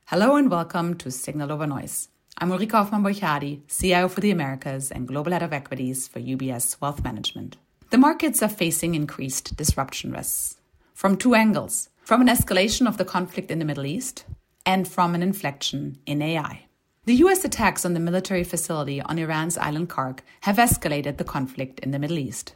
Hello and welcome to Signal Over Noise. I'm Ulrike Hoffmann-Borchadi, CIO for the Americas and Global Head of Equities for UBS Wealth Management. The markets are facing increased disruption risks from two angles, from an escalation of the conflict in the Middle East and from an inflection in AI. The US attacks on the military facility on Iran's island Karg have escalated the conflict in the Middle East.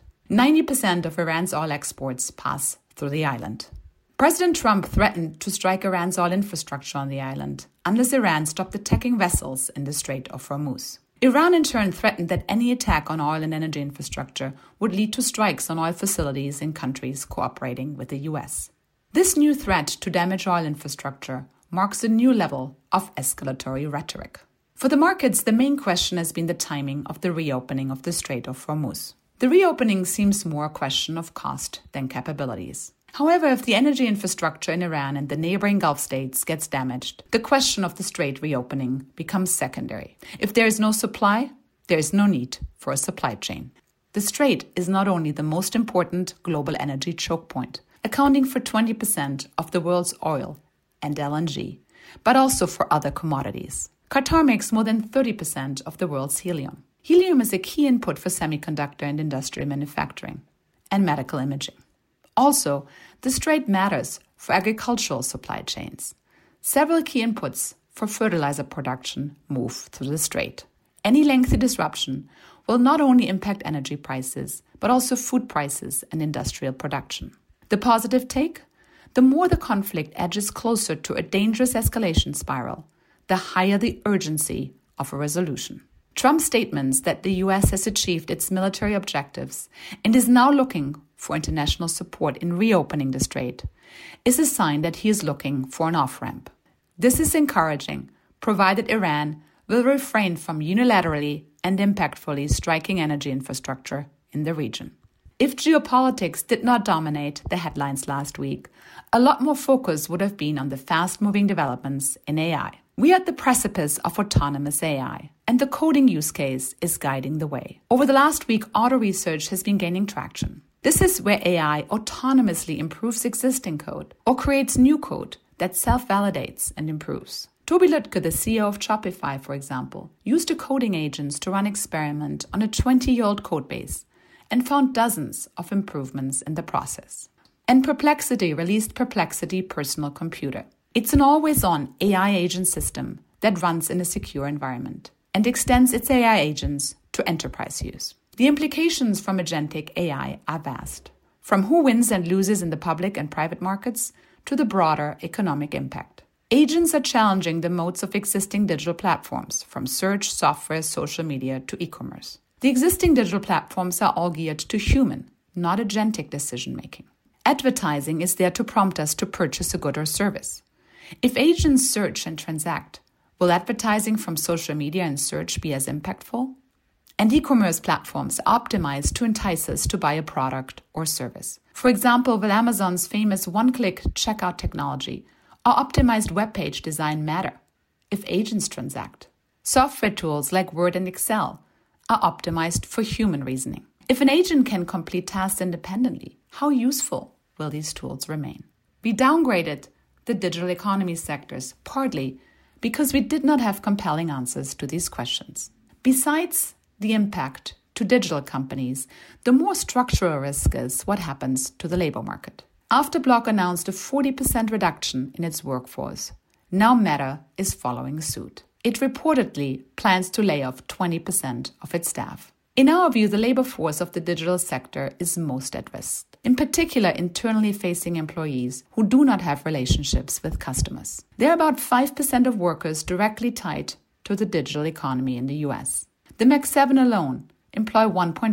90% of Iran's oil exports pass through the island. President Trump threatened to strike Iran's oil infrastructure on the island unless Iran stopped attacking vessels in the Strait of Hormuz. Iran in turn threatened that any attack on oil and energy infrastructure would lead to strikes on oil facilities in countries cooperating with the US. This new threat to damage oil infrastructure marks a new level of escalatory rhetoric. For the markets, the main question has been the timing of the reopening of the Strait of Hormuz. The reopening seems more a question of cost than capabilities. However, if the energy infrastructure in Iran and the neighboring Gulf states gets damaged, the question of the strait reopening becomes secondary. If there is no supply, there is no need for a supply chain. The strait is not only the most important global energy choke point, accounting for 20% of the world's oil and LNG, but also for other commodities. Qatar makes more than 30% of the world's helium. Helium is a key input for semiconductor and industrial manufacturing and medical imaging. Also, the strait matters for agricultural supply chains. Several key inputs for fertilizer production move through the strait. Any lengthy disruption will not only impact energy prices, but also food prices and industrial production. The positive take? The more the conflict edges closer to a dangerous escalation spiral, the higher the urgency of a resolution. Trump's statements that the US has achieved its military objectives and is now looking for international support in reopening the strait is a sign that he is looking for an off-ramp. This is encouraging, provided Iran will refrain from unilaterally and impactfully striking energy infrastructure in the region. If geopolitics did not dominate the headlines last week, a lot more focus would have been on the fast-moving developments in AI. We are at the precipice of autonomous AI, and the coding use case is guiding the way. Over the last week, auto research has been gaining traction. This is where AI autonomously improves existing code or creates new code that self-validates and improves. Tobi Lütke, the CEO of Shopify, for example, used a coding agents to run experiment on a 20-year-old codebase and found dozens of improvements in the process. And Perplexity released Perplexity Personal Computer. It's an always-on AI agent system that runs in a secure environment and extends its AI agents to enterprise use. The implications from agentic AI are vast, from who wins and loses in the public and private markets to the broader economic impact. Agents are challenging the moats of existing digital platforms, from search, software, social media to e-commerce. The existing digital platforms are all geared to human, not agentic decision-making. Advertising is there to prompt us to purchase a good or service. If agents search and transact, will advertising from social media and search be as impactful? And e-commerce platforms are optimized to entice us to buy a product or service. For example, will Amazon's famous one-click checkout technology or optimized web page design matter if agents transact? Software tools like Word and Excel are optimized for human reasoning. If an agent can complete tasks independently, how useful will these tools remain? We downgraded the digital economy sectors partly because we did not have compelling answers to these questions. Besides the impact to digital companies, the more structural risk is what happens to the labor market. After Block announced a 40% reduction in its workforce, now Meta is following suit. It reportedly plans to lay off 20% of its staff. In our view, the labor force of the digital sector is most at risk, in particular internally facing employees who do not have relationships with customers. There are about 5% of workers directly tied to the digital economy in the US. The Mag 7 alone employ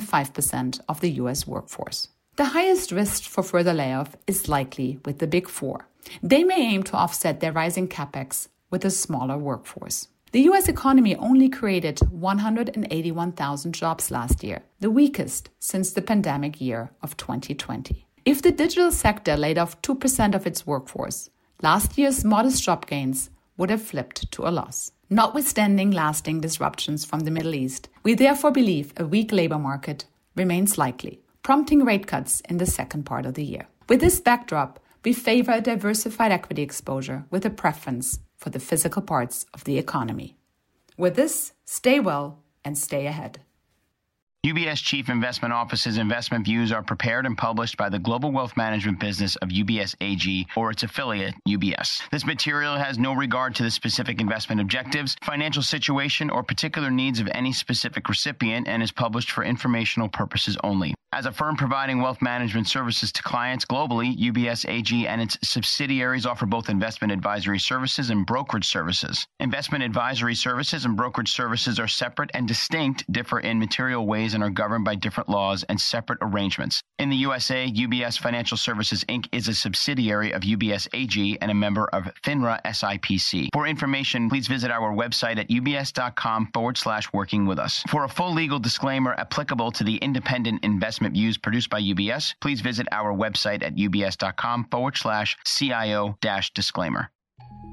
1.5% of the US workforce. The highest risk for further layoff is likely with the Big Four. They may aim to offset their rising capex with a smaller workforce. The US economy only created 181,000 jobs last year, the weakest since the pandemic year of 2020. If the digital sector laid off 2% of its workforce, last year's modest job gains would have flipped to a loss. Notwithstanding lasting disruptions from the Middle East, we therefore believe a weak labor market remains likely, prompting rate cuts in the second part of the year. With this backdrop, we favor a diversified equity exposure with a preference for the physical parts of the economy. With this, stay well and stay ahead. UBS Chief Investment Office's investment views are prepared and published by the global wealth management business of UBS AG or its affiliate, UBS. This material has no regard to the specific investment objectives, financial situation, or particular needs of any specific recipient and is published for informational purposes only. As a firm providing wealth management services to clients globally, UBS AG and its subsidiaries offer both investment advisory services and brokerage services. Investment advisory services and brokerage services are separate and distinct, differ in material ways, and are governed by different laws and separate arrangements. In the USA, UBS Financial Services, Inc. is a subsidiary of UBS AG and a member of FINRA SIPC. For information, please visit our website at ubs.com/working with us. For a full legal disclaimer applicable to the independent investment views produced by UBS, please visit our website at ubs.com/CIO-disclaimer.